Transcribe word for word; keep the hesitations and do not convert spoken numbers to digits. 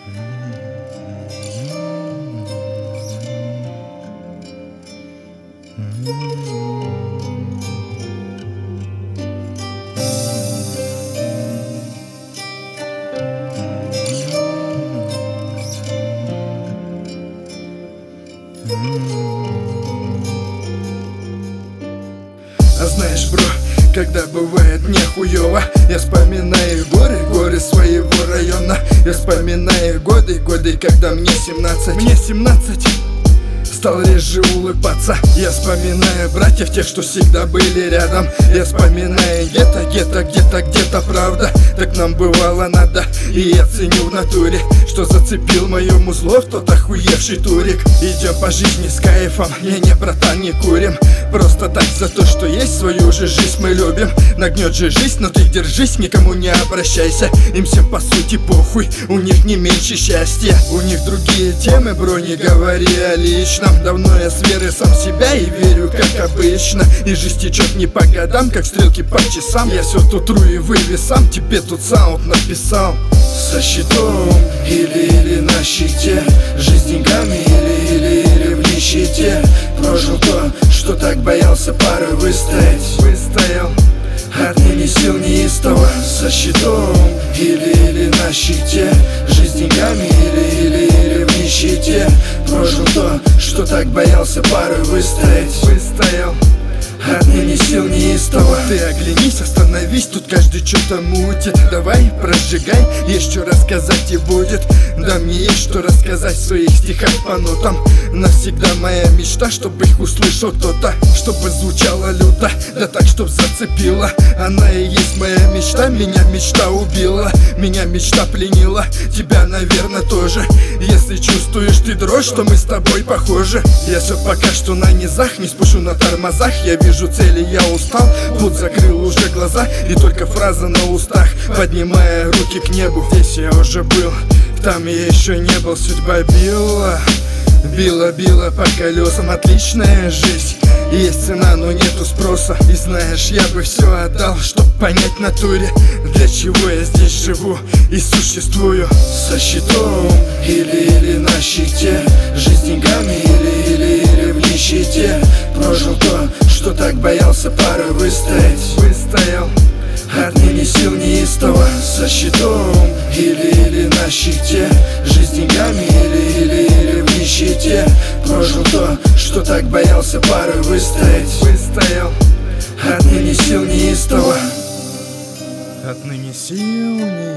А знаешь, бро, когда бывает мне хуёво, я вспоминаю горы, горы своего района. Я вспоминаю годы, годы, когда мне семнадцать. Мне семнадцать. Стал реже улыбаться. Я вспоминаю братьев, тех, что всегда были рядом. Я вспоминаю где-то, где-то, где-то, где-то правда. Так нам бывало надо. И я ценю в натуре, что зацепил мое музло в тот охуевший турик. Идем по жизни с кайфом, не, не, братан, не курим. Просто так за то, что есть, свою же жизнь мы любим. Нагнет же жизнь, но ты держись, никому не обращайся. Им всем по сути похуй, у них не меньше счастья. У них другие темы, бро, не говори о личном. Давно я с верой сам себя и верю, как обычно. И жизнь течет не по годам, как стрелки по часам. Я все тут тру и вывез сам, тебе тут саунд написал. Со щитом или, или на щите, жизнь деньгами или, или, или в нищете. Прожил то, что так боялся порой выстоять. Выстоял, отныне сил неистово. Со щитом или, или на щите, жизнь деньгами или, или, или в нищете. Прожил то, что так боялся порой выстоять. Выстоял, отныне сил неистово. Ты оглянись, остановись, тут каждый что-то мутит. Давай, прожигай, есть что рассказать и будет. Да, мне есть что рассказать в своих стихах по нотам. Навсегда моя мечта, чтобы их услышал кто-то. Чтобы звучало люто, да так, чтоб зацепила. Она и есть моя мечта, меня мечта убила. Меня мечта пленила, тебя, наверное, тоже. Если чувствуешь ты дрожь, что мы с тобой похожи. Я все пока что на низах, не спушу на тормозах. Я вижу цели, я устал, путь закрыл уже глаза. И только фраза на устах, поднимая руки к небу. Здесь я уже был, там я еще не был. Судьба била, била, била по колесам. Отличная жизнь, есть цена, но нету спроса. И знаешь, я бы все отдал, чтоб понять в натуре, для чего я здесь живу и существую. Со щитом или, или на щите, жизнь деньгами или, или, или в нищете. Прожил то, что так боялся порой выстоять. Выстоял, отныне сил неистово. Со щитом или, или на щите, жизнь деньгами или, или, или в нищете. Прожил то, что так боялся порой выстоять. Выстоял, отныне сил неистово. Отныне сил неистово.